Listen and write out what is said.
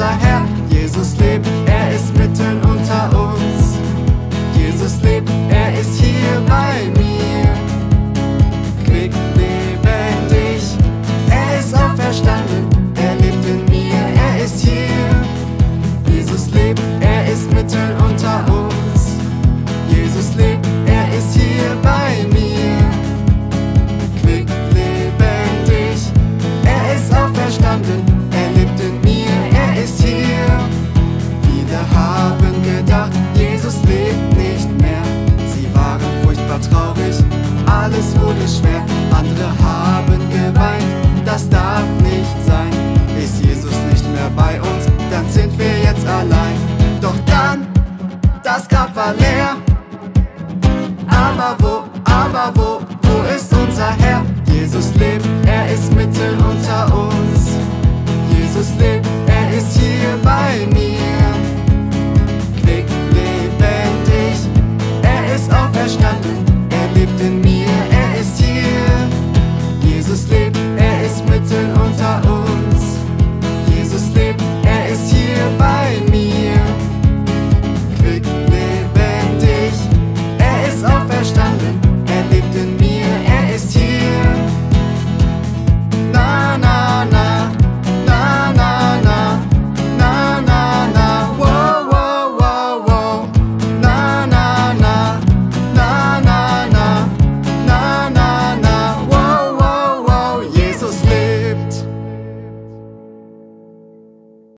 unser Herr. Jesus lebt, er ist mitten unter uns. Jesus lebt, er ist hier bei mir. Quick, lebendig, er ist auferstanden, er lebt in mir, er ist hier. Jesus lebt, er ist mitten unter uns. Jesus lebt, er ist hier bei mir. Quick, lebendig, er ist auferstanden, er lebt in mir, er ist hier. Viele haben gedacht, Jesus lebt nicht mehr. Sie waren furchtbar traurig, alles wurde schwer. Andere haben geweint, das darf nicht sein. Ist Jesus nicht mehr bei uns, dann sind wir jetzt allein. Doch dann, das Grab war leer. Aber wo ist unser Herr? Jesus lebt, er ist mitten unter uns. Jesus lebt, er ist hier bei